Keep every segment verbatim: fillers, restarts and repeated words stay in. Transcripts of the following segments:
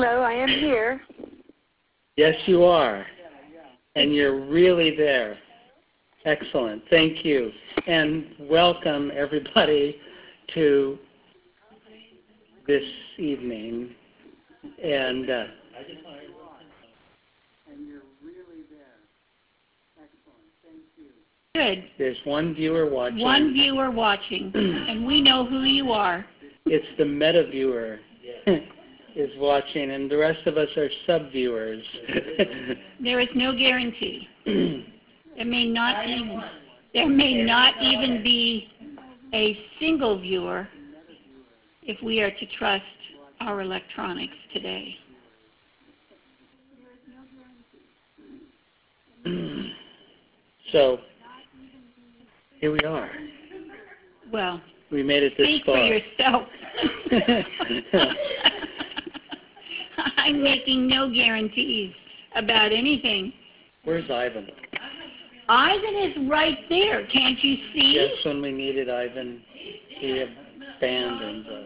Hello, I am here. Yes, you are. And you're really there. Excellent. Thank you. And welcome, everybody, to this evening. And uh, and you're really there. Excellent. Thank you. Good. There's one viewer watching. One viewer watching, and we know who you are. It's the meta viewer is watching, and the rest of us are sub-viewers. There is no guarantee. There may not even there may not even be a single viewer if we are to trust our electronics today. So here we are. Well, we made it this speak far. for yourself. I'm making no guarantees about anything. Where's Ivan? Ivan is right there. Can't you see? Yes, when we needed Ivan, he abandoned us.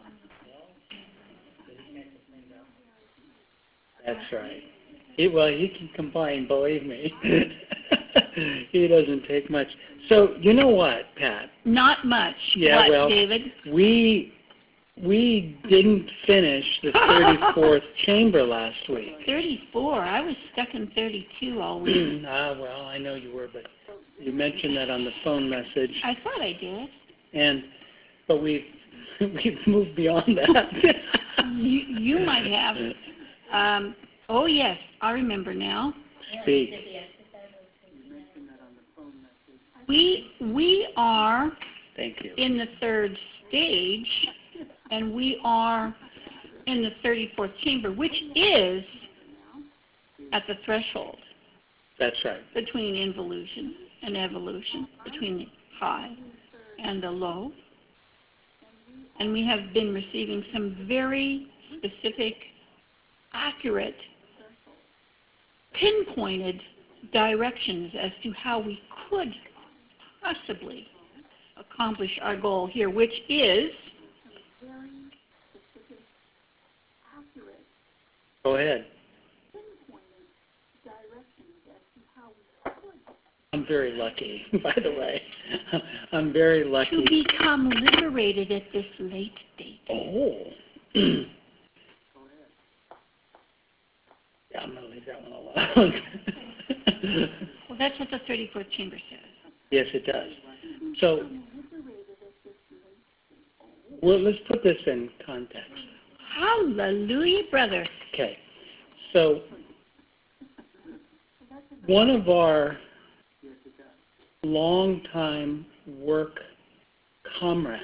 That's right. He, well, he can combine, believe me. He doesn't take much. So, you know what, Pat? Not much. Yeah, what, well, David? we we didn't finish the thirty-fourth chamber last week. thirty-four? I was stuck in thirty-two all week. Ah, well, I know you were, but you mentioned that on the phone message. I thought I did. And, but we've, we've moved beyond that. you, you might have. Um, oh, yes, I remember now. Speak. We, we are Thank you. in the third stage, and we are in the thirty-fourth chamber, which is at the threshold. That's right. Between involution and evolution, between the high and the low. And we have been receiving some very specific, accurate, pinpointed directions as to how we could possibly accomplish our goal here, which is... Go ahead. I'm very lucky, by the way. I'm very lucky. To become liberated at this late date. Oh. Yeah, I'm going to leave that one alone. Well, that's what the thirty-fourth chamber says. Yes, it does. So, well, let's put this in context. Hallelujah, brother. Okay. So, one of our longtime work comrades,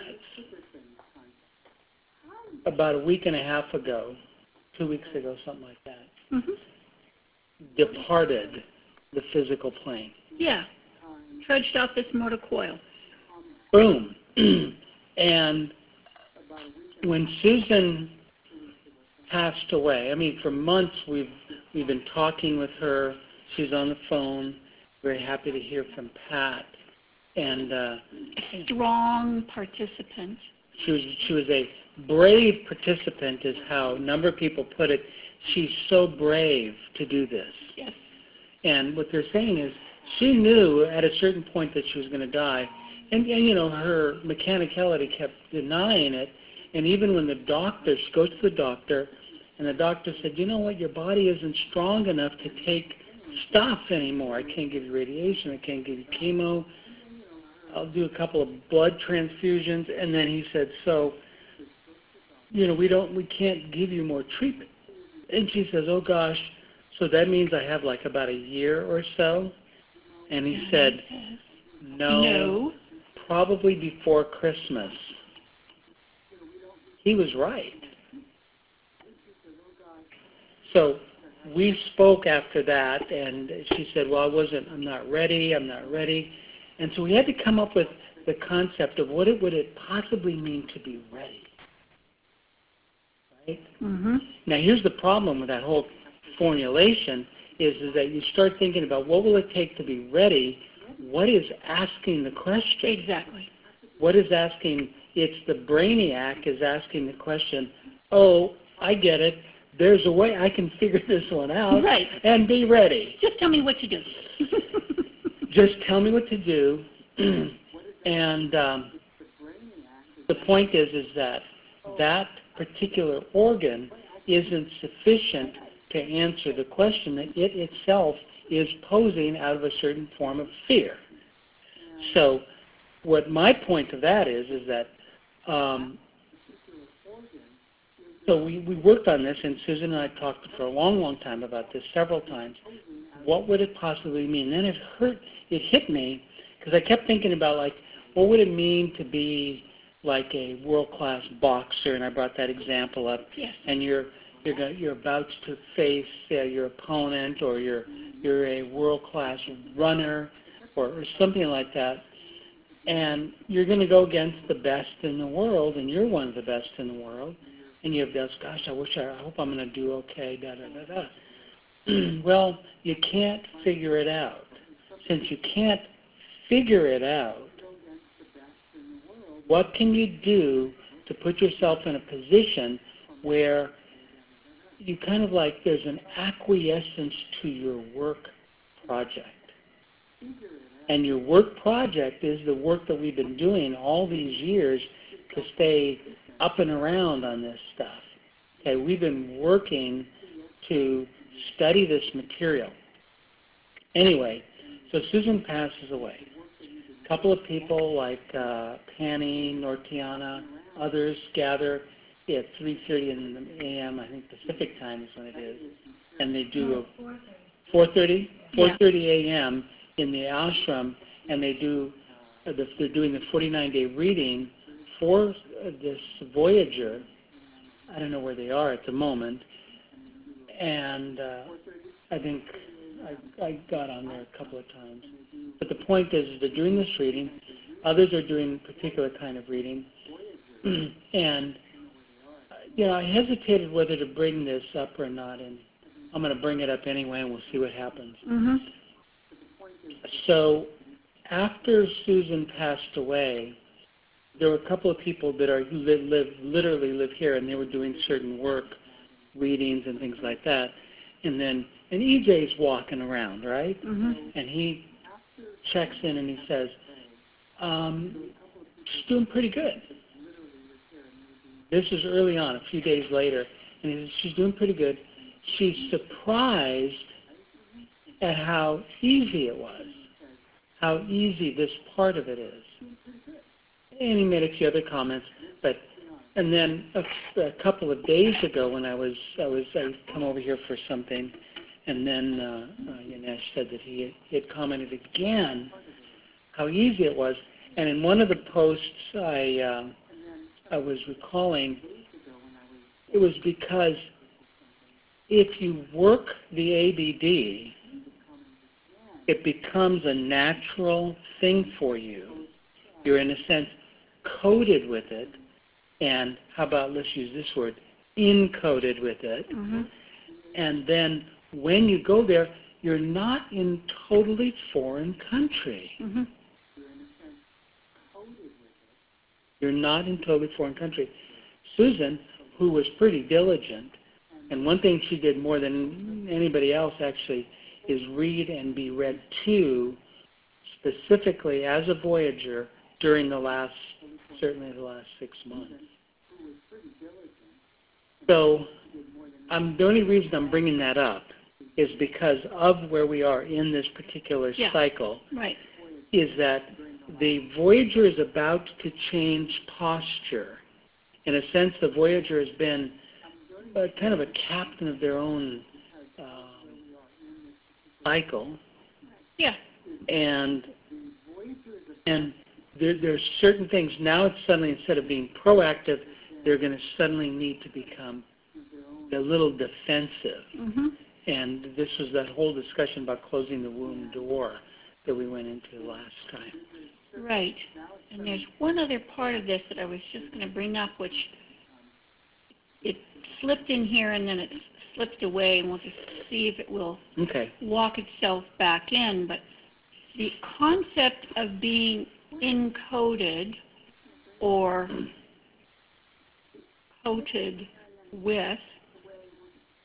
about a week and a half ago, two weeks ago, something like that, mm-hmm. departed the physical plane. Yeah. Trudged off this mortal coil. Boom. And when Susan passed away, I mean, for months we've we've been talking with her. She's on the phone. Very happy to hear from Pat. And uh, a strong participant. She was she was a brave participant, is how a number of people put it. She's so brave to do this. Yes. And what they're saying is, she knew at a certain point that she was going to die, and, and you know, her mechanicality kept denying it. And even when the doctor, she goes to the doctor, and the doctor said, you know what, your body isn't strong enough to take stuff anymore. I can't give you radiation. I can't give you chemo. I'll do a couple of blood transfusions. And then he said, so, you know, we don't, we can't give you more treatment. And she says, oh gosh, so that means I have like about a year or so? And he said, no, no, probably before Christmas. He was right. So we spoke after that, and she said, well, I wasn't, I'm not ready, I'm not ready. And so we had to come up with the concept of what it would it possibly mean to be ready. Right? Mm-hmm. Now here's the problem with that whole formulation is, is that you start thinking about what will it take to be ready. What is asking the question? Exactly. What is asking? It's the brainiac is asking the question, oh, I get it. there's a way I can figure this one out, right. and be ready. Just tell me what to do. Just tell me what to do, and um, the point is, is that that particular organ isn't sufficient to answer the question that it itself is posing out of a certain form of fear. So what my point of that is, is that, um, so we, we worked on this, and Susan and I talked for a long, long time about this several times. What would it possibly mean? Then it hurt, it hit me, because I kept thinking about, like, what would it mean to be like a world-class boxer, and I brought that example up, yes. and you're you're go, you're about to face uh, your opponent, or you're you're a world-class runner, or, or something like that, and you're going to go against the best in the world, and you're one of the best in the world, and you have this, gosh, I wish I, I hope I'm going to do okay, da da da da. Well, you can't figure it out. Since you can't figure it out, what can you do to put yourself in a position where you kind of like there's an acquiescence to your work project? And your work project is the work that we've been doing all these years to stay up and around on this stuff. Okay, we've been working to study this material. Anyway, so Susan passes away. A couple of people like uh, Penny, Nortiana, others gather at three thirty in the a m, I think Pacific time is when it is, and they do a four thirty? four thirty a m in the ashram, and they do, uh, the, they're doing the forty-nine day reading for uh, this Voyager. I don't know where they are at the moment, and uh, I think I, I got on there a couple of times. But the point is, is they're doing this reading. Others are doing a particular kind of reading. And, you know, I hesitated whether to bring this up or not, and I'm going to bring it up anyway, and we'll see what happens. Mm-hmm. So after Susan passed away, there were a couple of people that are who live, live, literally live here, and they were doing certain work, readings and things like that. And then, and E J's walking around, right? Mm-hmm. And he checks in and he says, um, she's doing pretty good. This is early on, a few days later, and he says, she's doing pretty good. She's surprised at how easy it was, how easy this part of it is. And he made a few other comments, but and then a, a couple of days ago, when I was I was I come over here for something, and then uh, uh, Yanesh said that he had, he had commented again how easy it was. And in one of the posts, I uh, I was recalling it was because if you work the A B D, it becomes a natural thing for you. You're in a sense coded with it, and how about, let's use this word, encoded with it. Mm-hmm. And then when you go there, you're not in totally foreign country. Mm-hmm. You're not in totally foreign country. Susan, who was pretty diligent, and one thing she did more than anybody else actually is read and be read to, specifically as a Voyager, during the last, certainly the last six months. So um, the only reason I'm bringing that up is because of where we are in this particular yeah. cycle, right. is that the Voyager is about to change posture. In a sense, the Voyager has been uh, kind of a captain of their own um, cycle. Yeah. And and there, there's certain things, now it's suddenly, instead of being proactive, they're going to suddenly need to become a little defensive. Mm-hmm. And this was that whole discussion about closing the womb door that we went into last time. Right. And there's one other part of this that I was just going to bring up, which it slipped in here and then it slipped away, and we'll just see if it will okay. walk itself back in. But the concept of being encoded or coated with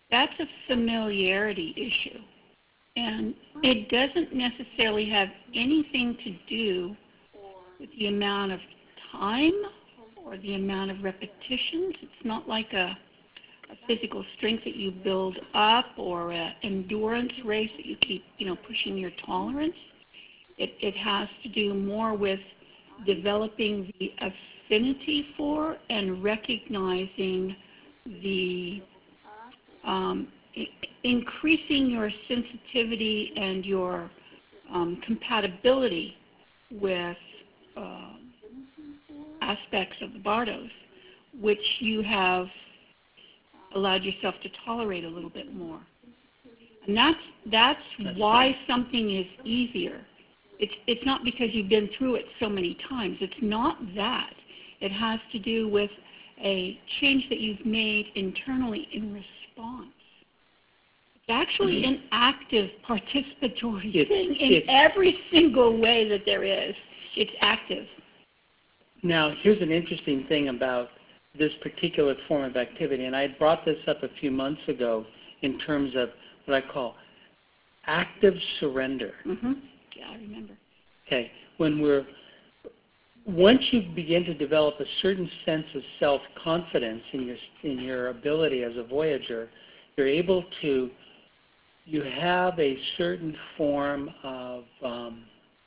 that's a familiarity issue. And it doesn't necessarily have anything to do with the amount of time or the amount of repetitions. It's not like a, a physical strength that you build up or an endurance race that you keep, you know, pushing your tolerance. It, it has to do more with developing the affinity for and recognizing the um, I- increasing your sensitivity and your um, compatibility with uh, aspects of the Bardos, which you have allowed yourself to tolerate a little bit more. And that's, that's, That's why right. something is easier. It's, it's not because you've been through it so many times. It's not that. It has to do with a change that you've made internally in response. It's actually an active participatory It's- thing in it's- every single way that there is. It's active. Now, here's an interesting thing about this particular form of activity, and I had brought this up a few months ago in terms of what I call active surrender. Mm-hmm. Yeah, I remember. Okay, when we're once you begin to develop a certain sense of self-confidence in your in your ability as a voyager, you're able to you have a certain form of um,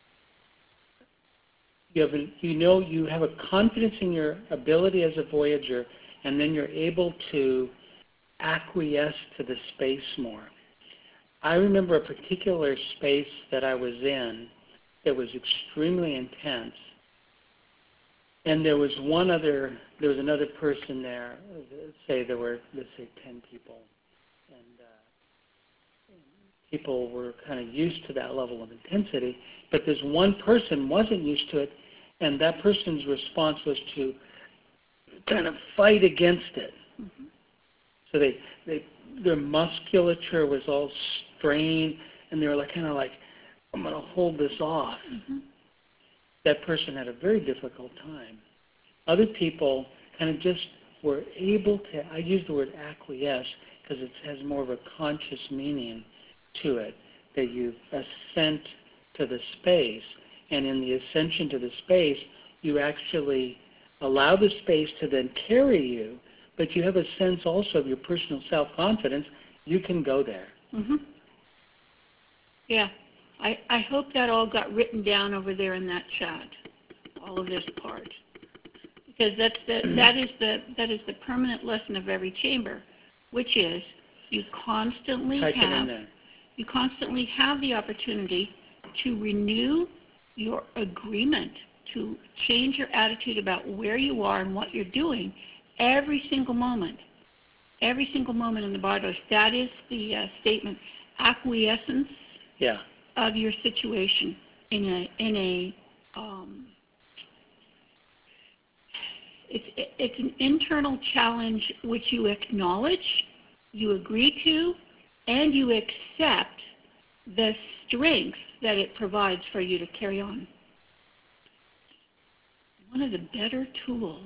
you have a, you know you have a confidence in your ability as a voyager, and then you're able to acquiesce to the space more. I remember a particular space that I was in that was extremely intense, and there was one other, there was another person there. Say there were, let's say, ten people, and uh, people were kind of used to that level of intensity. But this one person wasn't used to it, and that person's response was to kind of fight against it. Mm-hmm. So they, they, their musculature was all strained, and they were like kind of like, I'm going to hold this off. Mm-hmm. That person had a very difficult time. Other people kind of just were able to, I use the word acquiesce because it has more of a conscious meaning to it, that you ascent to the space, and in the ascension to the space, you actually allow the space to then carry you, but you have a sense also of your personal self-confidence. You can go there. Mm-hmm. Yeah. I, I hope that all got written down over there in that chat, all of this part, because that's the, that is the that is the permanent lesson of every chamber, which is you constantly Type it in have there. you constantly have the opportunity to renew your agreement, to change your attitude about where you are and what you're doing every single moment, every single moment in the Bardos. That is the uh, statement, acquiescence. Yeah. Of your situation in a in a um, it's it's an internal challenge which you acknowledge, you agree to, and you accept the strength that it provides for you to carry on. One of the better tools.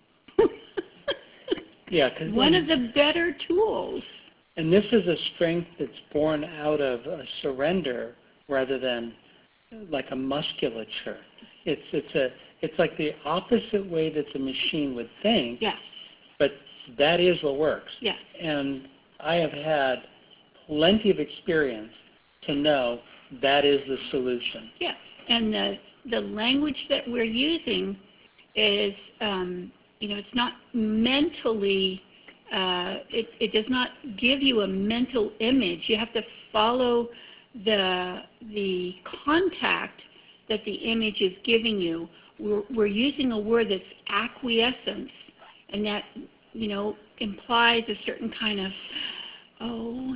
Yeah. 'Cause One then, of the better tools. and this is a strength that's born out of a surrender rather than like a musculature. It's it's a it's like the opposite way that the machine would think. Yes. But that is what works. Yes. And I have had plenty of experience to know that is the solution. Yes. And the the language that we're using is um, you know, it's not mentally. Uh, it, it does not give you a mental image. You have to follow the the contact that the image is giving you. We're, we're using a word that's acquiescence, and that, you know, implies a certain kind of, oh,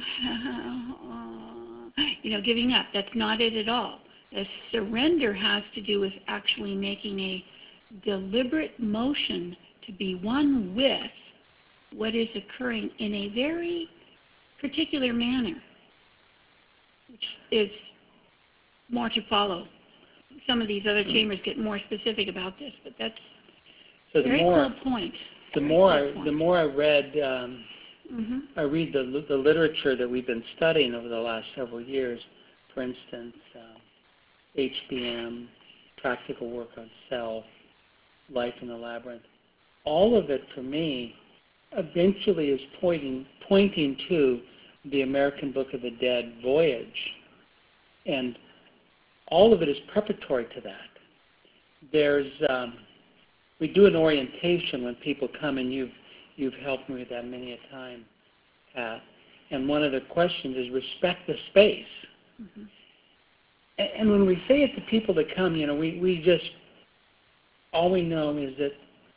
you know, giving up. That's not it at all. The surrender has to do with actually making a deliberate motion to be one with what is occurring in a very particular manner, which is more to follow. Some of these other chambers get more specific about this, but that's So a the very more cool point. the Very more cool I point. the more I read um, Mm-hmm. I read the, the literature that we've been studying over the last several years, for instance, uh, H B M, Practical Work on Self, Life in the Labyrinth. All of it, for me, eventually is pointing, pointing to the American Book of the Dead voyage. And all of it is preparatory to that. There's, um, we do an orientation when people come, and you've, you've helped me with that many a time, Pat. And one of the questions is respect the space. Mm-hmm. And, and when we say it to people that come, you know, we, we just, all we know is that,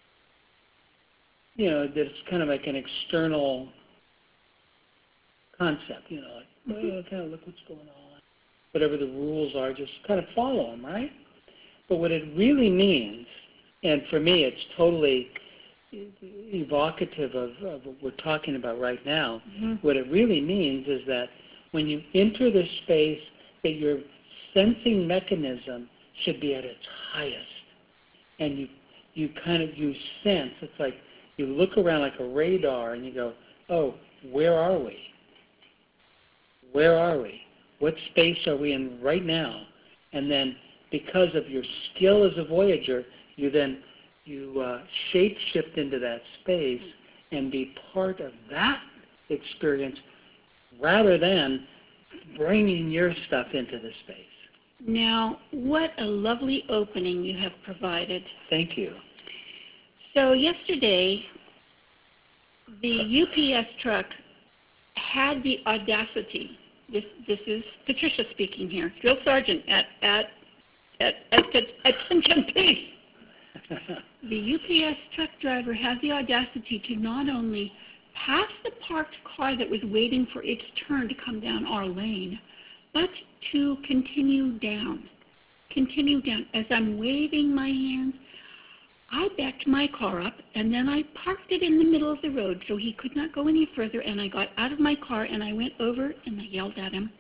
you know, that it's kind of like an external concept, you know, like, well, kind of look what's going on. Whatever the rules are, just kind of follow them, right? But what it really means, and for me it's totally evocative of, of what we're talking about right now, mm-hmm. what it really means is that when you enter this space, that your sensing mechanism should be at its highest. And you, you kind of, you sense, it's like you look around like a radar and you go, oh, where are we? Where are we? What space are we in right now? And then because of your skill as a voyager, you then you uh, shape shift into that space and be part of that experience rather than bringing your stuff into the space. Now, what a lovely opening you have provided. Thank you. So yesterday, the U P S truck had the audacity. This, this is Patricia speaking here. Drill sergeant at at at, at, at attention, please. The U P S truck driver had the audacity to not only pass the parked car that was waiting for its turn to come down our lane, but to continue down. Continue down. As I'm waving my hands, I backed my car up, and then I parked it in the middle of the road so he could not go any further, and I got out of my car, and I went over, and I yelled at him.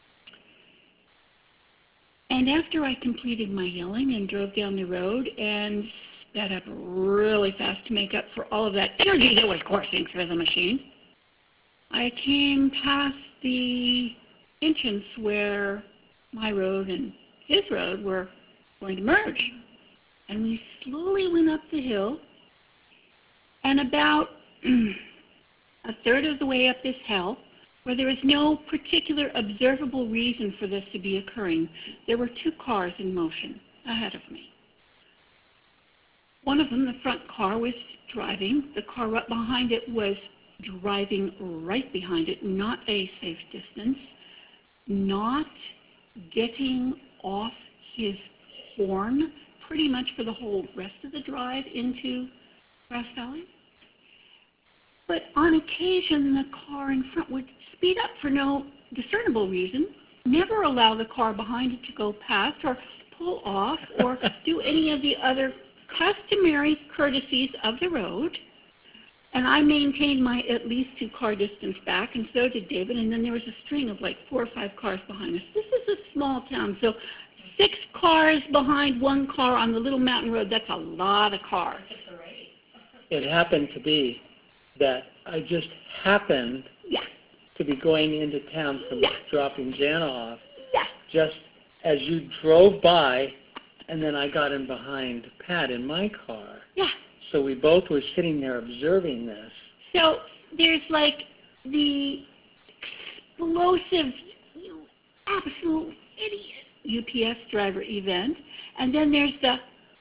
And after I completed my yelling and drove down the road and sped up really fast to make up for all of that energy that was coursing through the machine, I came past the entrance where my road and his road were going to merge. And we slowly went up the hill, and about a third of the way up this hill, where there is no particular observable reason for this to be occurring, there were two cars in motion ahead of me. One of them, the front car, was driving. The car right behind it was driving right behind it, not a safe distance, not getting off his horn pretty much for the whole rest of the drive into Grass Valley. But on occasion, the car in front would speed up for no discernible reason, never allow the car behind it to go past or pull off or do any of the other customary courtesies of the road. And I maintained my at least two car distance back, and so did David, and then there was a string of like four or five cars behind us. This is a small town, so six cars behind one car on the little mountain road, that's a lot of cars. It happened to be that I just happened yeah. to be going into town from yeah. dropping Jana off yeah. just as you drove by, and then I got in behind Pat in my car. Yeah. So we both were sitting there observing this. So there's like the explosive, you absolute idiot U P S driver event, and then there's the,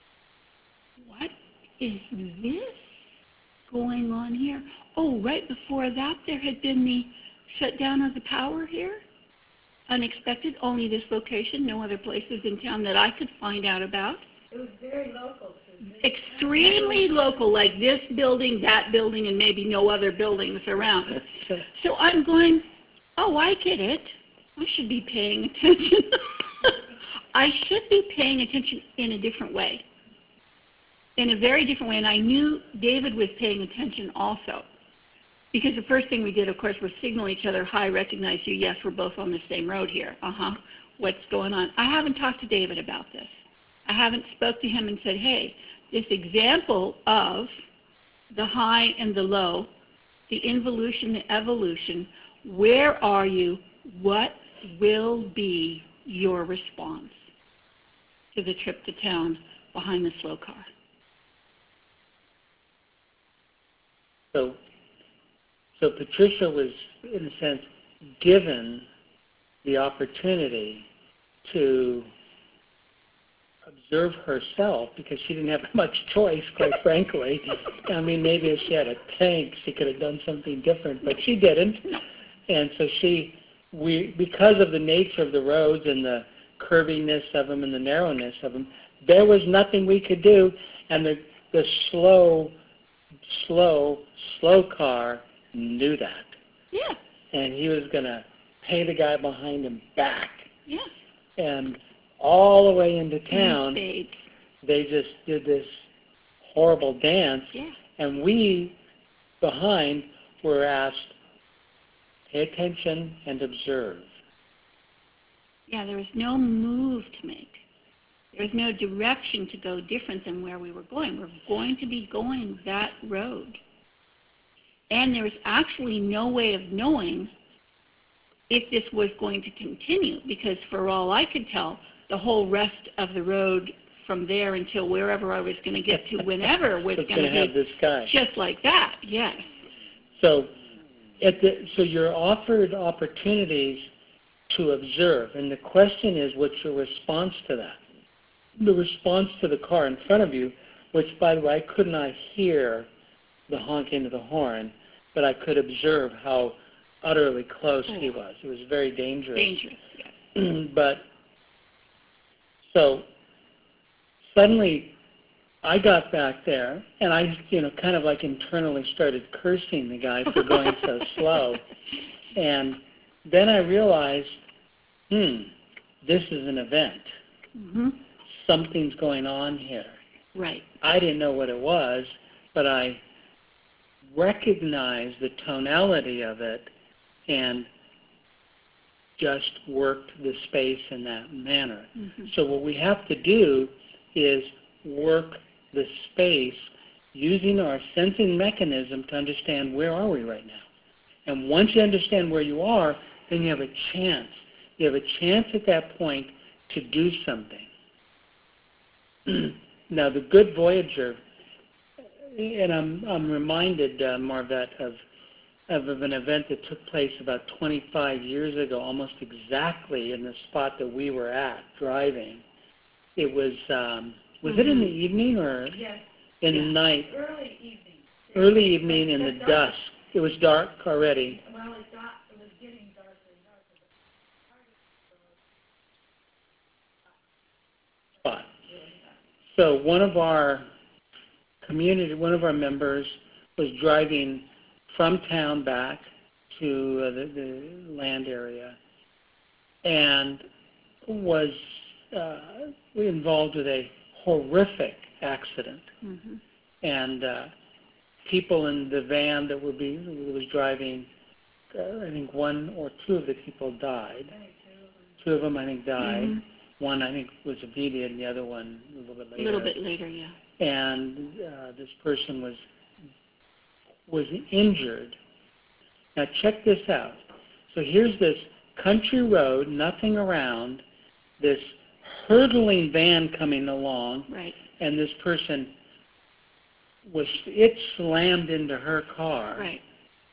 what is this going on here? Oh, right before that there had been the shutdown of the power here. Unexpected, only this location, no other places in town that I could find out about. It was very local. Extremely local, like this building, that building, and maybe no other buildings around. So I'm going, oh, I get it. I should be paying attention. I should be paying attention in a different way, in a very different way. And I knew David was paying attention also, because the first thing we did, of course, was signal each other, hi, recognize you, yes, we're both on the same road here. Uh-huh, what's going on? I haven't talked to David about this. I haven't spoke to him and said, hey, this example of the high and the low the involution, the evolution. Where are you? What will be your response to the trip to town behind the slow car? So, so Patricia was, in a sense, given the opportunity to observe herself because she didn't have much choice, quite frankly. I mean, maybe if she had a tank, she could have done something different, but she didn't. And so she, we, because of the nature of the roads and the curviness of them and the narrowness of them, there was nothing we could do. And the the slow, slow, slow car knew that. Yeah. And he was going to pay the guy behind him back. Yeah. And all the way into town, Spades. they just did this horrible dance. Yeah. And we, behind, were asked, pay attention and observe. Yeah, there was no move to make. There was no direction to go different than where we were going. We're going to be going that road. And there was actually no way of knowing if this was going to continue, because for all I could tell, the whole rest of the road from there until wherever I was going to get to whenever was It's going to have be this guy. just like that, yes. So, at the, so you're offered opportunities to observe, and the question is, what's your response to that? The response to the car in front of you, which, by the way, I could not hear the honking of the horn, but I could observe how utterly close oh. he was. It was very dangerous. Dangerous, yes. But, so, suddenly, I got back there, and I, you know, kind of like internally started cursing the guy for going so slow. And then I realized, hmm, this is an event. Mm-hmm. Something's going on here. Right. I didn't know what it was, but I recognized the tonality of it and just worked the space in that manner. Mm-hmm. So what we have to do is work the space using our sensing mechanism to understand where are we right now. And once you understand where you are, then you have a chance. You have a chance at that point to do something. Now, the good Voyager, and I'm I'm reminded, uh, Marvette, of, of of an event that took place about twenty-five years ago, almost exactly in the spot that we were at driving. It was um, was mm-hmm. it in the evening or yes. in yeah. the night? Early evening. Early evening in the dusk. It was dark already. Well, it, got, it was getting darker and darker. Spot. So one of our community, one of our members was driving from town back to uh, the, the land area and was uh, involved with a horrific accident. Mm-hmm. And uh, people in the van that were being, that was driving, uh, I think one or two of the people died. Two of them, I think, died. Mm-hmm. One, I think, was immediate, and the other one a little bit later. A little bit later, yeah. And uh, this person was was injured. Now check this out. So here's this country road, nothing around, this hurtling van coming along, right. and this person was, it slammed into her car. Right.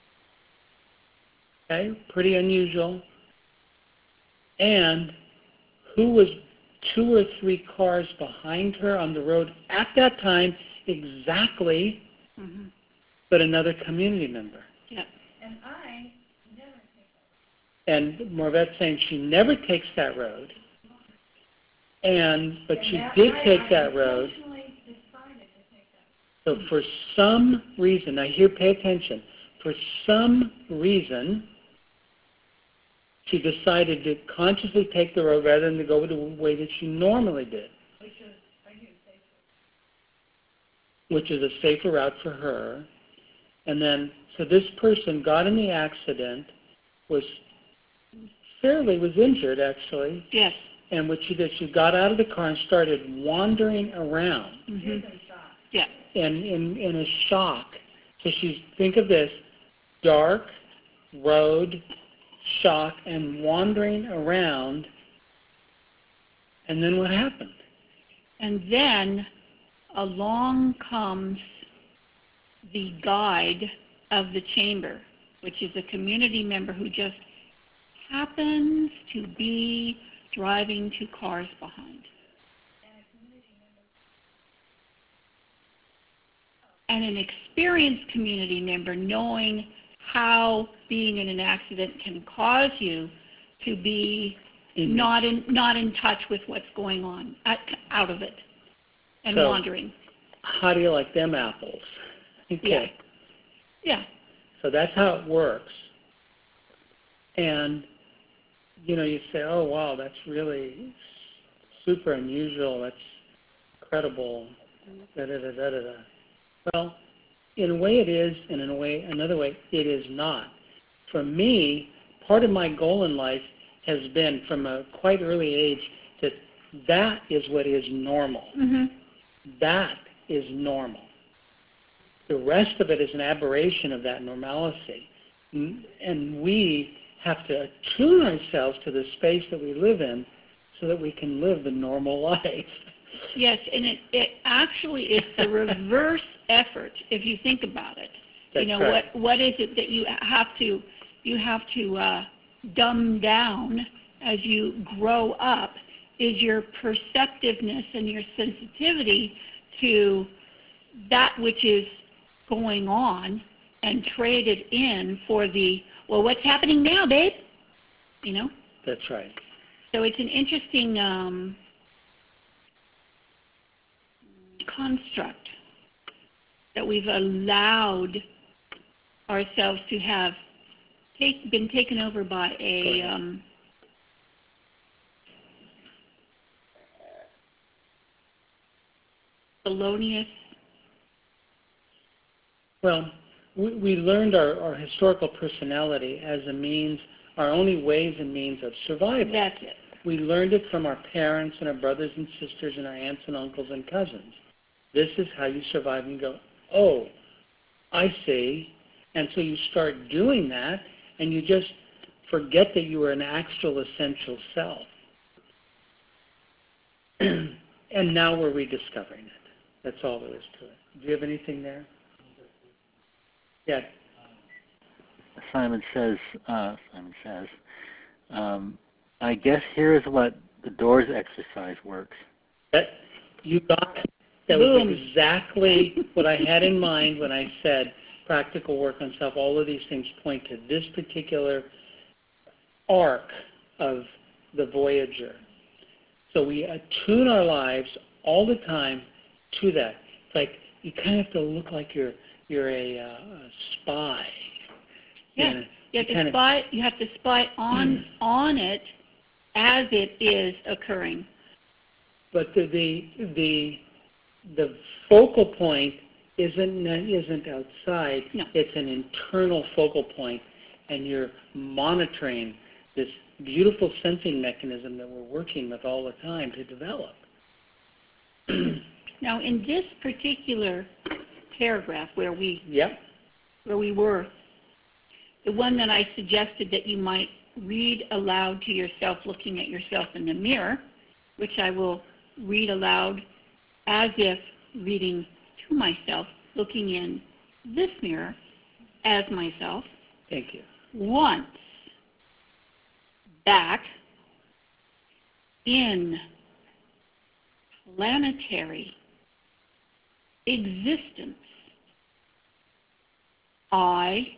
Okay, pretty unusual. And who was two or three cars behind her on the road at that time exactly, mm-hmm. but another community member. Yeah. And I never take that road. And Marvette's saying she never takes that road. And, but and she that did night, take I that road. decided to take that road. So for some reason, now here, pay attention. For some reason, she decided to consciously take the road rather than to go the way that she normally did, Which is, I knew, safer. which is a safer route for her. And then, so this person got in the accident, was fairly, was injured actually. Yes. And what she did, she got out of the car and started wandering around. Mm-hmm. She was in shock. Yeah. And in, in a shock. So she's, think of this, dark road, shock, and wandering around. And then what happened? And then along comes the guide of the chamber, which is a community member who just happens to be driving two cars behind. And an experienced community member knowing how being in an accident can cause you to be In not in not in touch with what's going on, out of it, and So- wandering. How do you like them apples? Okay. Yeah. So that's how it works. And, you know, you say, oh, wow, that's really super unusual. That's incredible. Da, da, da, da, da, da. Well, in a way it is, and in a way, another way, it is not. For me, part of my goal in life has been from a quite early age that that is what is normal. Mm-hmm. That is normal. The rest of it is an aberration of that normalcy. And we have to attune ourselves to the space that we live in so that we can live the normal life. Yes, and it, it actually is the reverse effort if you think about it. That's you know, right. what what is it that you have to you have to uh, dumb down as you grow up is your perceptiveness and your sensitivity to that which is going on, and trade it in for the, well, what's happening now, babe? You know? That's right. So it's an interesting um, construct that we've allowed ourselves to have take, been taken over by a um, felonious. Well, we, we learned our, our historical personality as a means, our only ways and means of survival. That's it. We learned it from our parents and our brothers and sisters and our aunts and uncles and cousins. This is how you survive and go, oh, I see. And so you start doing that, and you just forget that you are an actual essential self. And now we're rediscovering it. That's all there is to it. Do you have anything there? Yeah. Simon says, uh, Simon says, um, I guess here is what the doors exercise works. That, you got it. That Boom. was exactly what I had in mind when I said practical work on self. All of these things point to this particular arc of the Voyager. So we attune our lives all the time to that. It's like you kind of have to look like you're you're a, uh, a spy. Yeah. You know, You have you to kind spy. You have to spy on on it as it is occurring. But the the the, the focal point isn't isn't outside. No. It's an internal focal point, and you're monitoring this beautiful sensing mechanism that we're working with all the time to develop. Now, in this particular paragraph where we Yep. where we were, the one that I suggested that you might read aloud to yourself, looking at yourself in the mirror, which I will read aloud as if reading to myself, looking in this mirror as myself. Thank you. Once back in planetary existence, I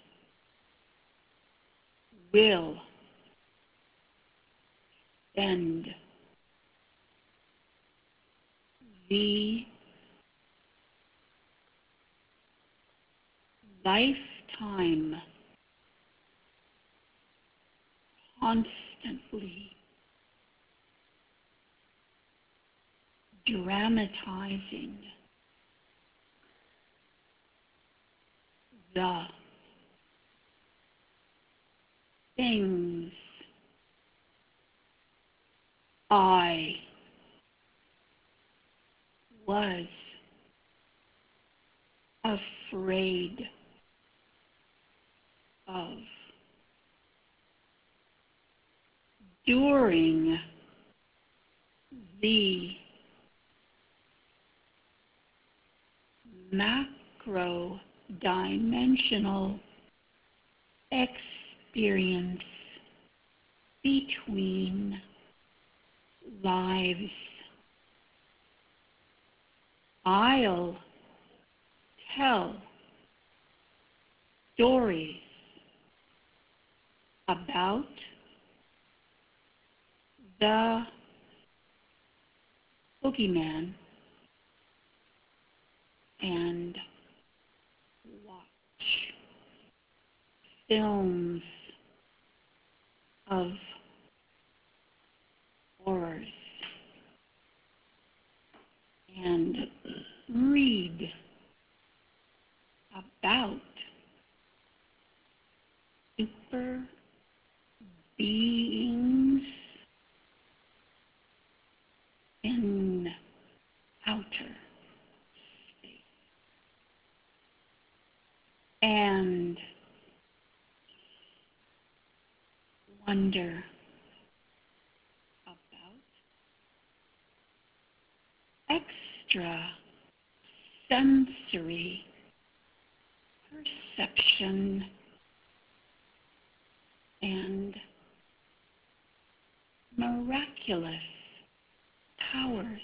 will spend the lifetime constantly dramatizing the things I was afraid of during the macro-dimensional experience between lives. I'll tell stories about the boogeyman and watch films of horrors and read about super beings in outer space and wonder about extra sensory perception and miraculous powers.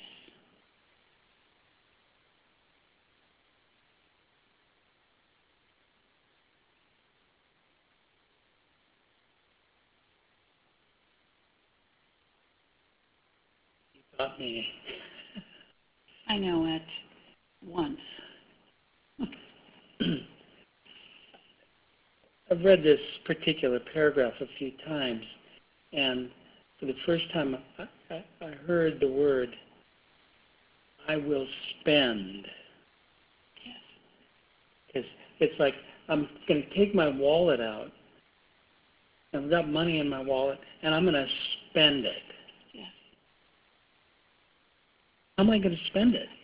You got me. I know it once. I've read this particular paragraph a few times, and for the first time I, I, I heard the word, I will spend. Yes. Because it's like, I'm going to take my wallet out, I've got money in my wallet, and I'm going to spend it. Yes. How am I going to spend it?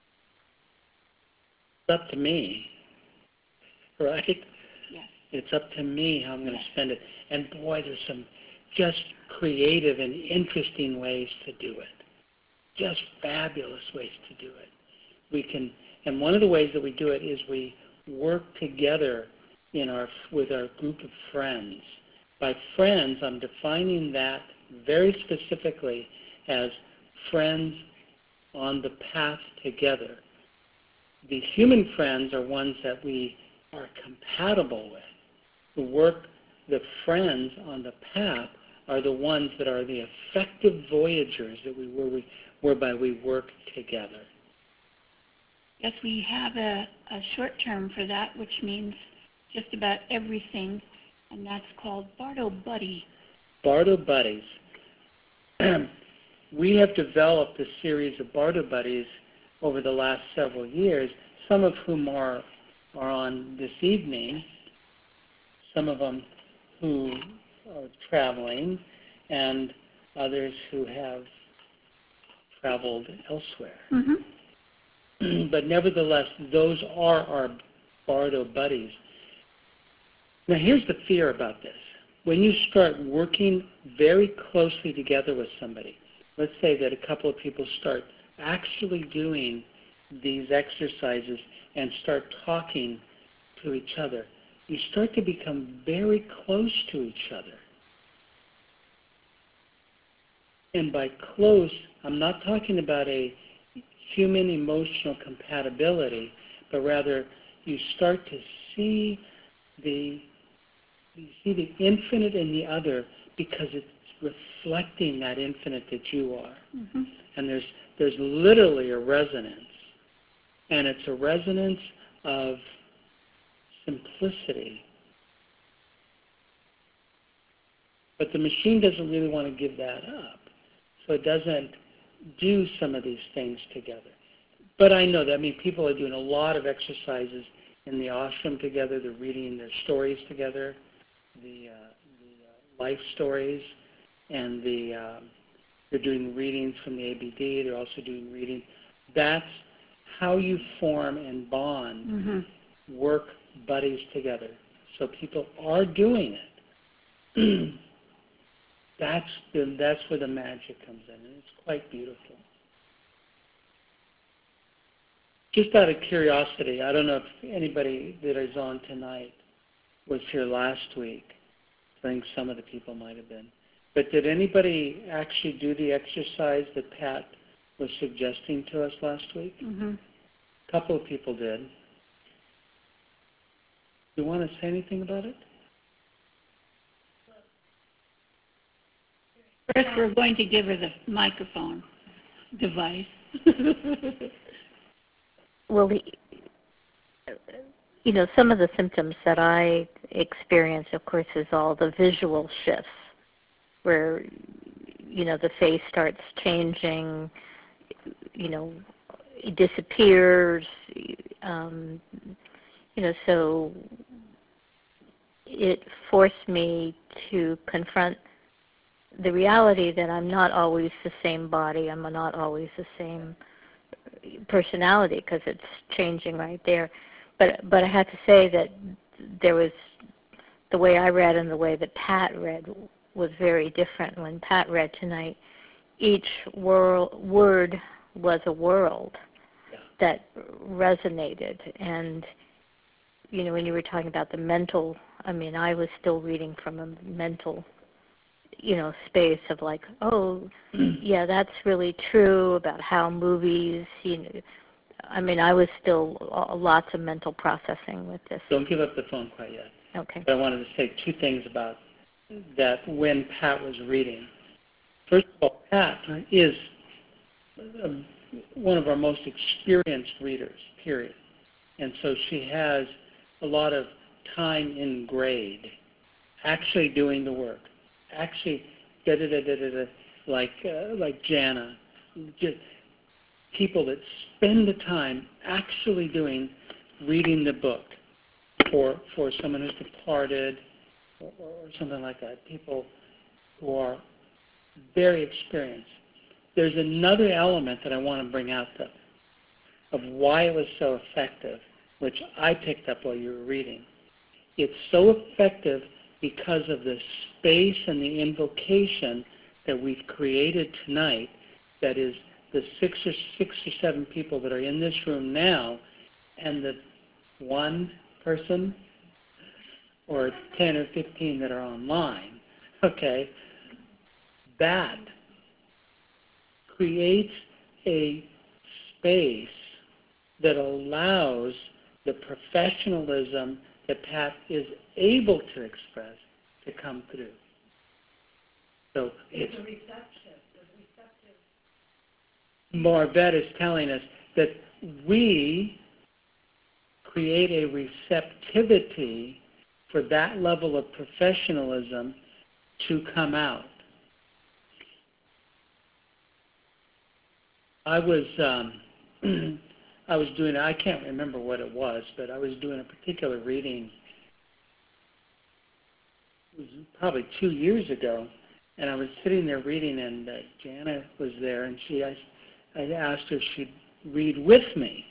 It's up to me, right? Yes. It's up to me how I'm going Yes. to spend it. And boy, there's some just creative and interesting ways to do it. Just fabulous ways to do it. We can, and one of the ways that we do it is we work together in our with our group of friends. By friends, I'm defining that very specifically as friends on the path together. The human friends are ones that we are compatible with. The work, the friends on the path are the ones that are the effective voyagers that we, where we whereby we work together. Yes, we have a, a short term for that, which means just about everything, and that's called Bardo Buddy. Bardo Buddies. We have developed a series of Bardo Buddies over the last several years, some of whom are, are on this evening, some of them who are traveling, and others who have traveled elsewhere. Mm-hmm. But nevertheless, those are our Bardo Buddies. Now here's the fear about this. When you start working very closely together with somebody, let's say that a couple of people start actually doing these exercises and start talking to each other, you start to become very close to each other. And by close, I'm not talking about a human emotional compatibility, but rather you start to see the you see the infinite in the other because it's reflecting that infinite that you are. Mm-hmm. And there's there's literally a resonance. And it's a resonance of simplicity. But the machine doesn't really want to give that up. So it doesn't do some of these things together. But I know that, I mean, people are doing a lot of exercises in the ashram together. They're reading their stories together, the, uh, the uh, life stories, and the uh, they're doing readings from the A B D. They're also doing reading. That's how you form and bond, Mm-hmm. work buddies together. So people are doing it. that's the, that's where the magic comes in, and it's quite beautiful. Just out of curiosity, I don't know if anybody that is on tonight was here last week. I think some of the people might have been. But did anybody actually do the exercise that Pat was suggesting to us last week? Mm-hmm. A couple of people did. Do you want to say anything about it? First, we're going to give her the microphone device. Well, he- you know, some of the symptoms that I experience, of course, is all the visual shifts where, you know, the face starts changing, you know, it disappears, um, you know, so it forced me to confront the reality that I'm not always the same body, I'm not always the same personality because it's changing right there. But but I have to say that there was, the way I read and the way that Pat read was very different. When Pat read tonight, each wor- word was a world Yeah. that resonated. And, you know, when you were talking about the mental, I mean, I was still reading from a mental, you know, space of like, oh, yeah, that's really true about how movies, you know, I mean, I was still uh, lots of mental processing with this. Don't give up the phone quite yet. Okay. But I wanted to say two things about that when Pat was reading. First of all, Pat is um, one of our most experienced readers, period. And so she has a lot of time in grade, actually doing the work, actually da-da-da-da-da-da, like, uh, like Jana, just people that spend the time actually doing, reading the book for for someone who's departed or, or something like that, people who are very experienced. There's another element that I want to bring out, though, of why it was so effective, which I picked up while you were reading. It's so effective because of the space and the invocation that we've created tonight, that is the six or six or seven people that are in this room now, and the one person or ten or fifteen that are online, okay, that creates a space that allows the professionalism that Pat is able to express to come through. So it's The reception, the receptive. Marvette is telling us that we create a receptivity for that level of professionalism to come out. I was um, I was doing, I can't remember what it was, but I was doing a particular reading, it was probably two years ago, and I was sitting there reading, and uh, Jana was there, and she, I, I asked her if she'd read with me.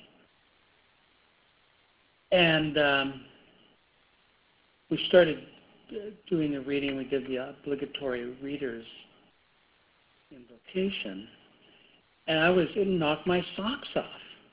And um, we started doing the reading. We did the obligatory reader's invocation, and I was, it knocked my socks off.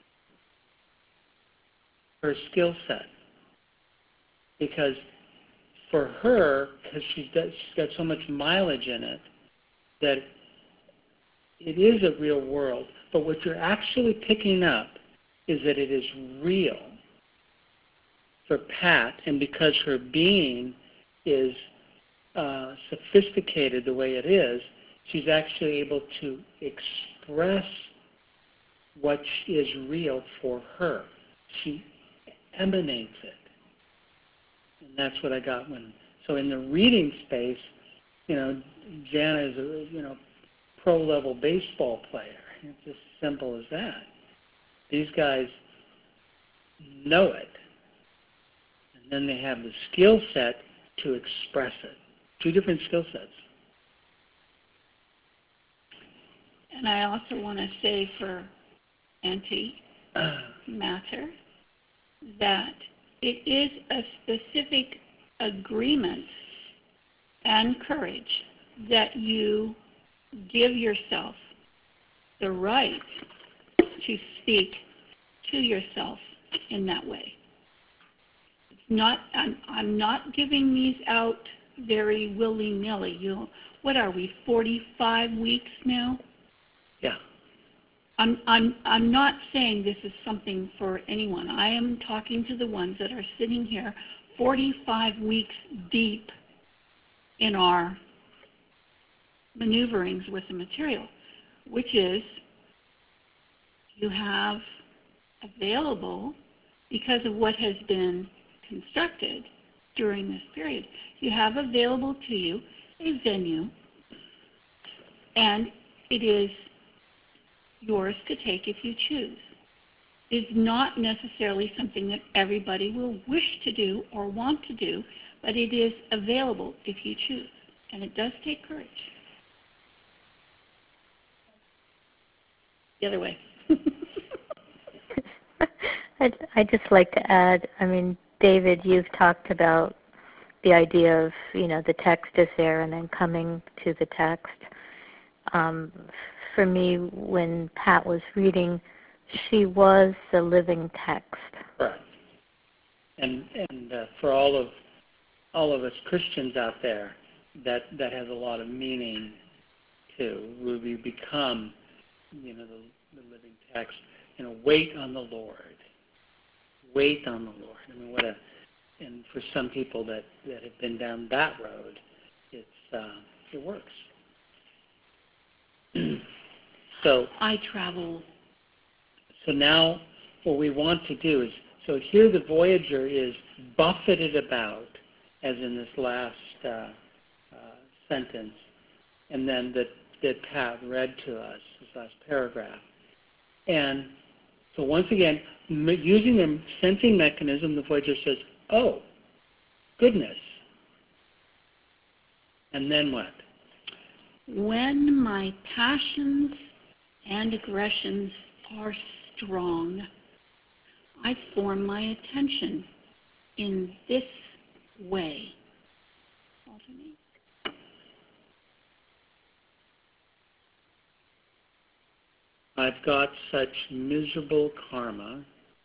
Her skill set, because for her, because she's got, she's got so much mileage in it, that it is a real world. But what you're actually picking up is that it is real for Pat, and because her being is uh, sophisticated the way it is, she's actually able to express what is real for her. She emanates it. And that's what I got when, so in the reading space, you know, Jana is a, you know, pro-level baseball player. It's as simple as that. These guys know it. And then they have the skill set to express it. Two different skill sets. And I also want to say for antimatter that it is a specific agreement and courage that you give yourself the right to speak to yourself in that way. It's not, I'm, I'm not giving these out very willy-nilly. You, what are we, forty-five weeks now? Yeah. I'm, I'm, I'm not saying this is something for anyone. I am talking to the ones that are sitting here forty-five weeks deep in our maneuverings with the material, which is you have available, because of what has been constructed during this period, you have available to you a venue, and it is yours to take if you choose. It's not necessarily something that everybody will wish to do or want to do, but it is available if you choose, and it does take courage. The other way. I'd, I'd just like to add, I mean, David, you've talked about the idea of, you know, the text is there and then coming to the text. Um, for me, when Pat was reading, she was the living text. Right. And and uh, for all of all of us Christians out there, that that has a lot of meaning too. We become, you know, the, the living text. You know, wait on the Lord. Wait on the Lord. I mean, what a and for some people that, that have been down that road, it's uh, it works. So I travel. So now what we want to do is, so here the Voyager is buffeted about, as in this last uh, uh, sentence, and then that, that Pat read to us, this last paragraph. And so once again, m- using the sensing mechanism, the Voyager says, oh, goodness. And then what? When my passions and aggressions are strong, I form my attention in this way. Alternate. I've got such miserable karma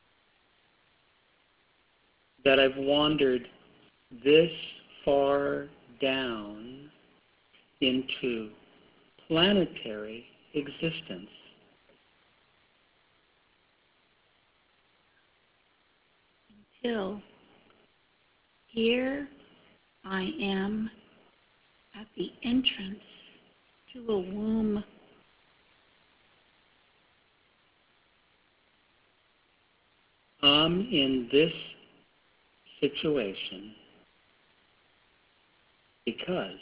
that I've wandered this far down into planetary existence. Until here I am at the entrance to a womb. I'm in this situation because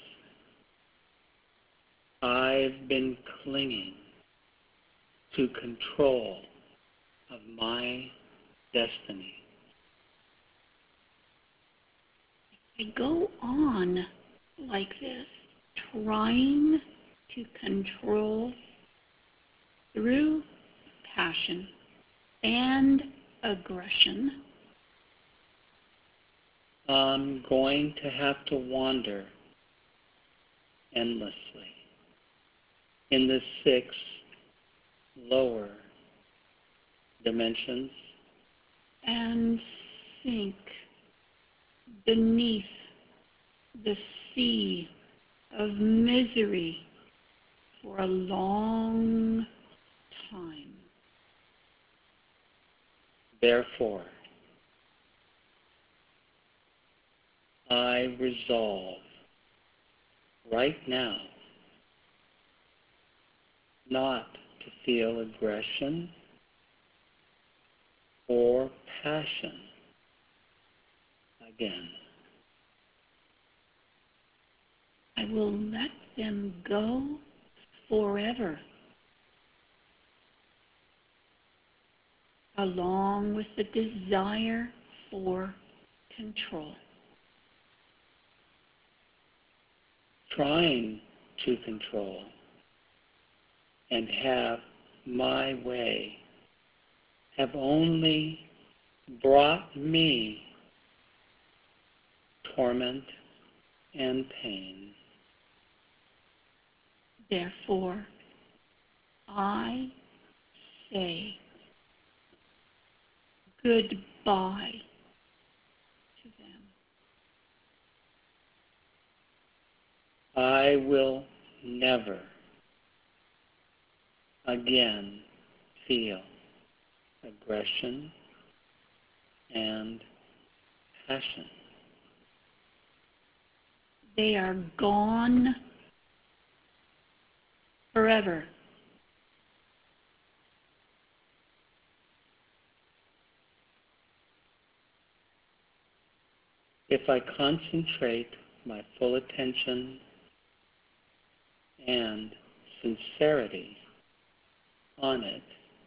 I've been clinging to control of my destiny. I go on like this, trying to control through passion and aggression. I'm going to have to wander endlessly in the six lower dimensions And sink beneath the sea of misery for a long time. Therefore, I resolve right now not to feel aggression or passion again. I will let them go forever, along with the desire for control. Trying to control and have my way have only brought me torment and pain. Therefore, I say goodbye to them. I will never again feel aggression and passion. They are gone forever. If I concentrate my full attention and sincerity on it,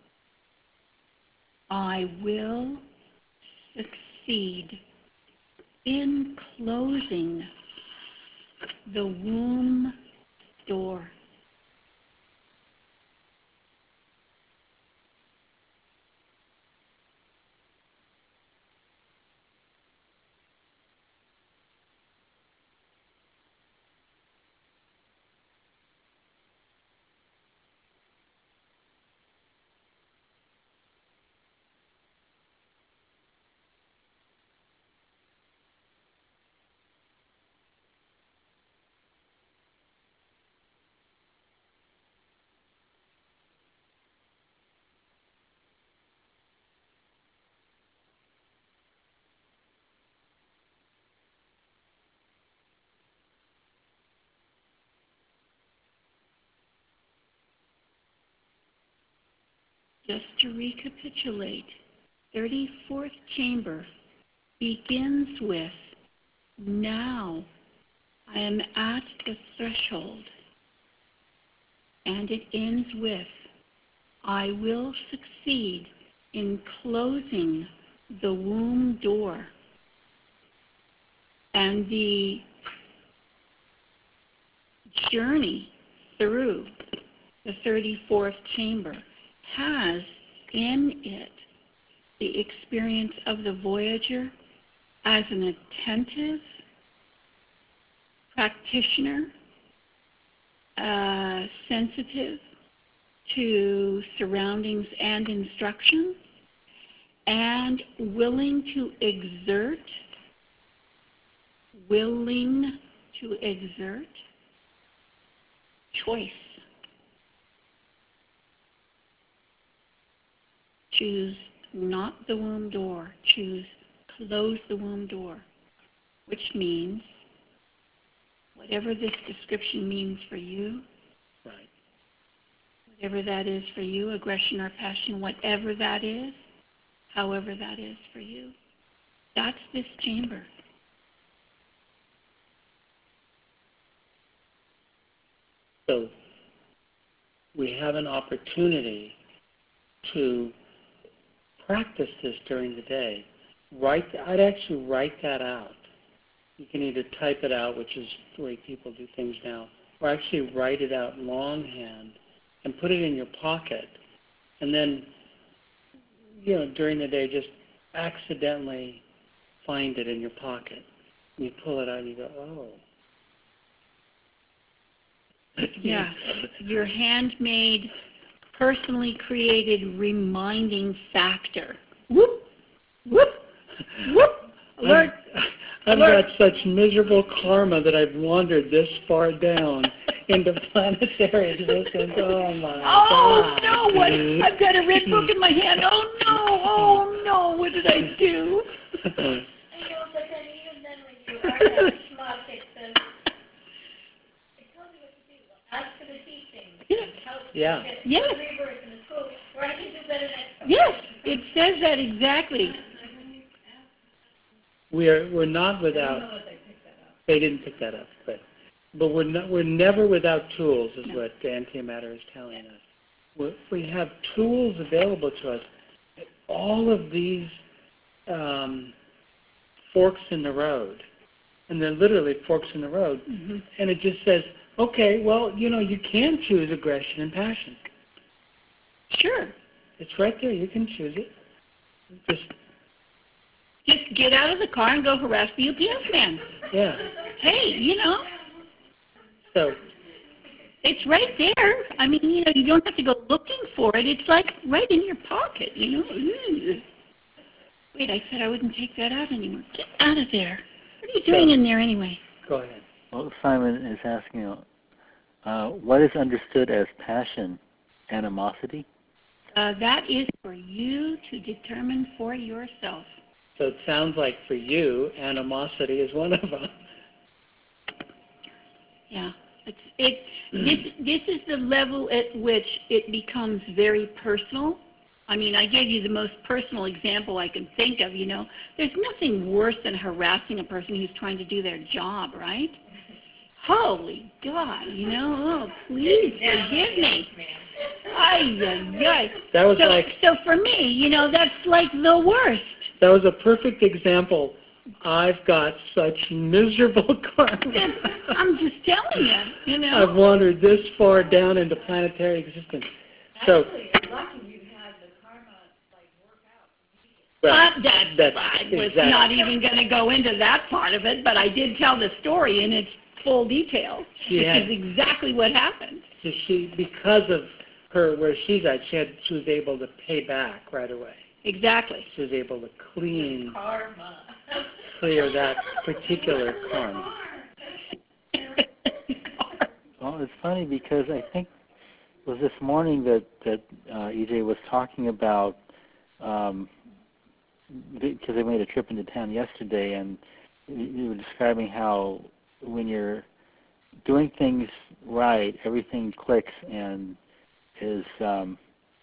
I will succeed in closing the womb door. Just to recapitulate, thirty-fourth chamber begins with, now I am at the threshold, and it ends with, I will succeed in closing the womb door. And the journey through the thirty-fourth chamber has in it the experience of the voyager as an attentive practitioner, uh, sensitive to surroundings and instruction, and willing to exert, willing to exert choice. Choose not the womb door, choose close the womb door, which means whatever this description means for you, right, whatever that is for you, aggression or passion, whatever that is, however that is for you, that's this chamber. So we have an opportunity to practice this during the day. Write, I'd actually write that out. You can either type it out, which is the way people do things now, or actually write it out longhand and put it in your pocket. And then, you know, during the day, just accidentally find it in your pocket. You pull it out and you go, oh. Yeah, your handmade, personally created reminding factor. Whoop, whoop, whoop. Alert. I've, I've Alert. got such miserable karma that I've wandered this far down into planetary existence. Oh my Oh God. no, what? I've got a red book in my hand. Oh no, oh no, what did I do? I know, but then even then when you are that schmuck, it says, it tells you what to do. Ask for the teaching. Yes. Help Yeah. get Yes. the rebirth in the school, or I can do better next time. Yes, it says that exactly. We are we're not I don't without. know if they picked that up. They didn't pick that up, but but we're not, we're never without tools, is No. what antimatter is telling us. we we have tools available to us. All of these um, forks in the road, and they're literally forks in the road, Mm-hmm. and it just says, okay, well, you know, you can choose aggression and passion. Sure. It's right there. You can choose it. Just Just get out of the car and go harass the U P S man. Yeah. Hey, you know, So, it's right there. I mean, you know, you don't have to go looking for it. It's like right in your pocket, you know. Ugh. Wait, I said I wouldn't take that out anymore. Get out of there. What are you doing So- in there anyway? go ahead. Well, Simon is asking, uh, what is understood as passion, animosity? Uh, that is for you to determine for yourself. So it sounds like for you, animosity is one of them. Yeah. It's, it, this, this is the level at which it becomes very personal. I mean, I gave you the most personal example I can think of, you know. There's nothing worse than harassing a person who's trying to do their job, right? Holy God, you know, oh, please forgive me. Ay, ay, ay. That was So, like so for me, you know, that's like the worst. that was a perfect example. I've got such miserable karma. I'm just telling you, you know. I've wandered this far down into planetary existence. So, Actually, you're lucky you had the karma, like, work out. well, Uh, that's, that's I was exactly. not even going to go into that part of it, but I did tell the story in its full detail, She which had- is exactly what happened. So she, because of her where she's at, she had she was able to pay back right away. Exactly. She was able to clean, Karma. clear that particular karma. Well, it's funny because I think it was this morning that, that uh, E J was talking about, um, because they made a trip into town yesterday, and you were describing how when you're doing things right, everything clicks and is, um,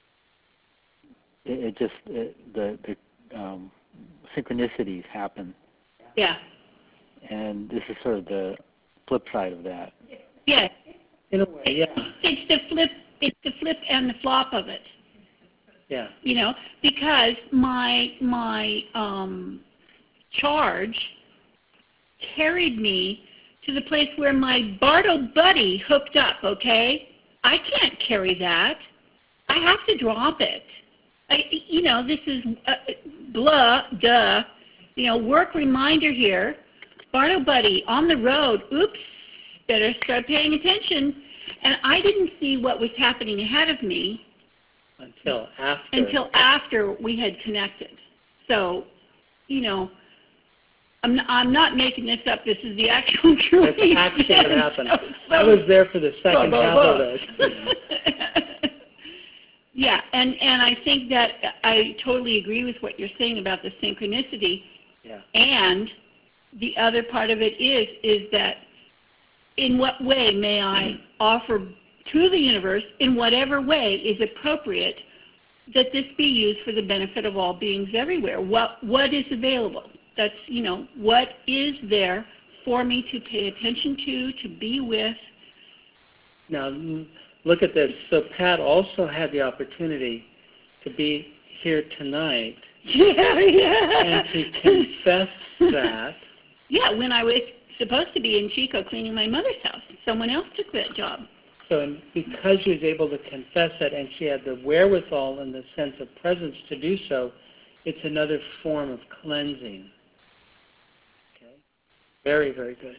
it, it just, it, the, the um, synchronicities happen. Yeah. And this is sort of the flip side of that. Yeah. In a way, yeah, It's the flip. It's the flip and the flop of it. yeah. You know, because my my um, charge carried me to the place where my Bardo buddy hooked up. Okay, I can't carry that. I have to drop it. I, you know, this is uh, blah, duh. You know, work reminder here. Bardo buddy on the road. Oops, better start paying attention. And I didn't see what was happening ahead of me Until after. until after we had connected. So, you know, I'm not, I'm not making this up. This is the actual truth. That's actually what happened. So, so, I was there for the second blah, half blah, of blah. it. Yeah, and, and I think that I totally agree with what you're saying about the synchronicity. Yeah. And the other part of it is, is that in what way may I offer to the universe, in whatever way is appropriate, that this be used for the benefit of all beings everywhere? What What is available? That's, you know, what is there for me to pay attention to, to be with? Now, l- look at this. So Pat also had the opportunity to be here tonight Yeah, yeah. and to confess that. Yeah, when I was supposed to be in Chico cleaning my mother's house. Someone else took that job. So and because she was able to confess that and she had the wherewithal and the sense of presence to do so, it's another form of cleansing. Okay? Very, very good.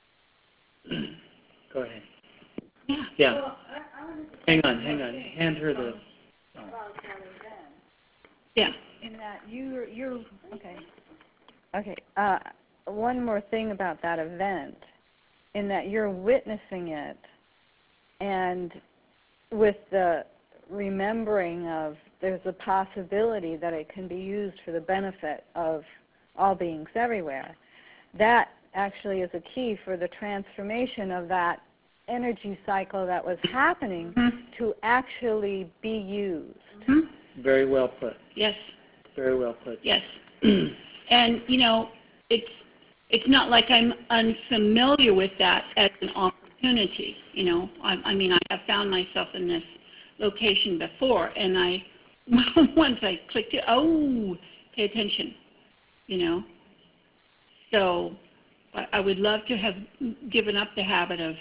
Go ahead. Yeah. Yeah. Well, I, I wanted to Hang on, hang on. Hand her the... about that event, Yeah. in that you're, you're, okay. Okay, uh, one more thing about that event, in that you're witnessing it, and with the remembering of there's a possibility that it can be used for the benefit of all beings everywhere. That actually is a key for the transformation of that energy cycle that was happening Mm-hmm. to actually be used. Mm-hmm. Very well put. Yes. Very well put. Yes. And, you know, it's it's not like I'm unfamiliar with that as an opportunity. You know, I, I mean, I have found myself in this location before, and I, once I clicked it, oh, pay attention, you know. So I, I would love to have given up the habit of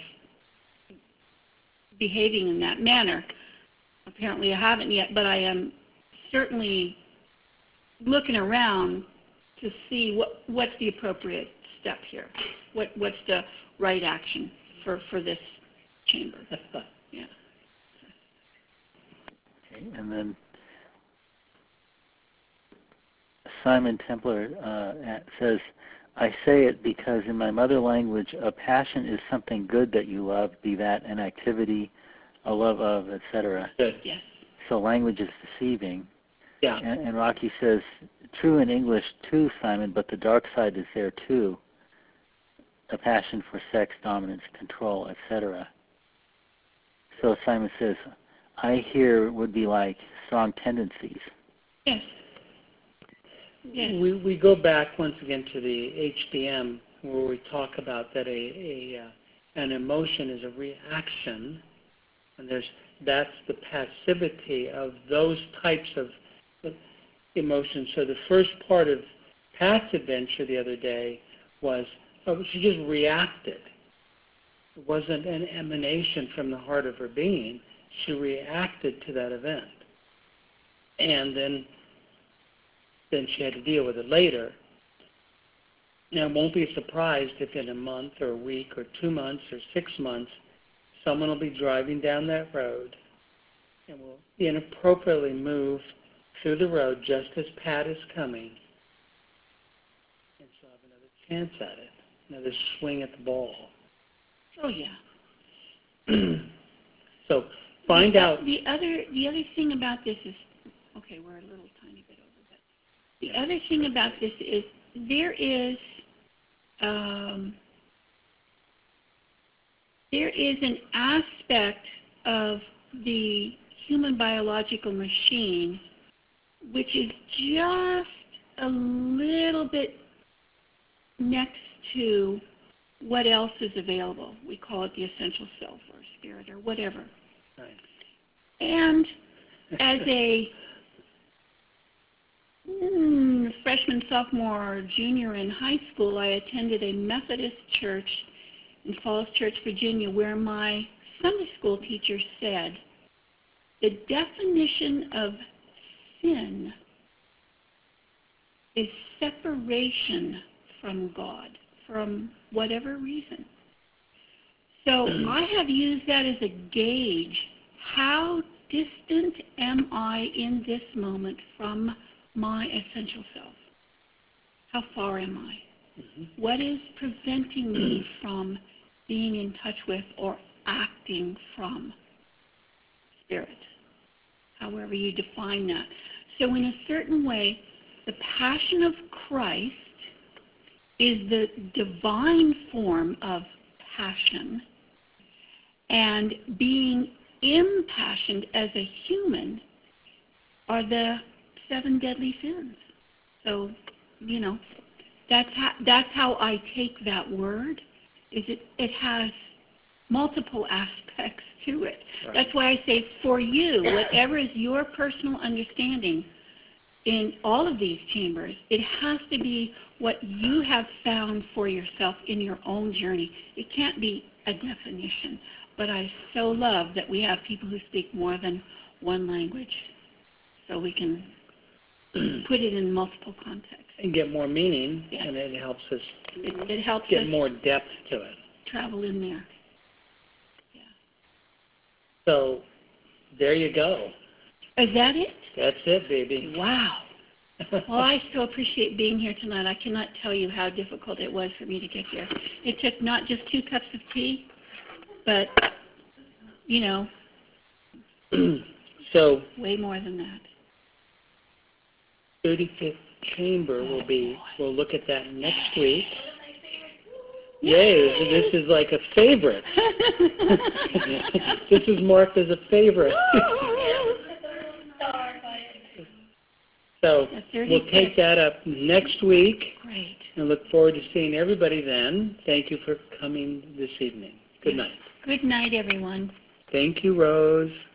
behaving in that manner. Apparently I haven't yet, but I am certainly looking around to see what what's the appropriate step here? What what's the right action for, for this chamber? Yeah. Okay, and then Simon Templar uh, says, I say it because in my mother language, a passion is something good that you love, be that an activity, a love of, et cetera. Good. Yes. So language is deceiving. Yeah. And, and Rocky says, true in English too, Simon, but the dark side is there too. A passion for sex, dominance, control, et cetera. So Simon says, I hear would be like strong tendencies. Yes. Yes. We we go back once again to the H D M where we talk about that a, a uh, an emotion is a reaction, and there's that's the passivity of those types of emotions. So the first part of Pat's adventure the other day was oh, she just reacted. It wasn't an emanation from the heart of her being. She reacted to that event, and then. Then she had to deal with it later. Now, won't be surprised if in a month or a week or two months or six months, someone will be driving down that road and will inappropriately move through the road just as Pat is coming, and she'll have another chance at it, another swing at the ball. Oh yeah. So find the, out. The other the other thing about this is, okay, we're a little tiny bit over. The other thing about this is there is um, there is an aspect of the human biological machine which is just a little bit next to what else is available. We call it the essential self or spirit or whatever. Right. And as a Mm, freshman, sophomore, or junior in high school, I attended a Methodist church in Falls Church, Virginia, where my Sunday school teacher said, the definition of sin is separation from God, from whatever reason. So I have used that as a gauge. How distant am I in this moment from my essential self? How far am I? Mm-hmm. What is preventing me from being in touch with or acting from spirit? However you define that. So in a certain way, the passion of Christ is the divine form of passion, and being impassioned as a human are the seven deadly sins. So, you know, that's how, that's how I take that word, is it, it has multiple aspects to it. Right. That's why I say for you, whatever is your personal understanding in all of these chambers, it has to be what you have found for yourself in your own journey. It can't be a definition. But I so love that we have people who speak more than one language, so we can put it in multiple contexts. And get more meaning, Yes. and it helps us It, it helps get us more depth to it. travel in there. Yeah. So there you go. Is that it? That's it, baby. Wow. Well, I so appreciate being here tonight. I cannot tell you how difficult it was for me to get here. It took not just two cups of tea, but, you know, So way more than that. thirty-fifth chamber will be, we'll look at that next week. Yay, this is like a favorite. This is marked as a favorite. So we'll take that up next week. Great. And look forward to seeing everybody then. Thank you for coming this evening. Good night. Good night, everyone. Thank you, Rose.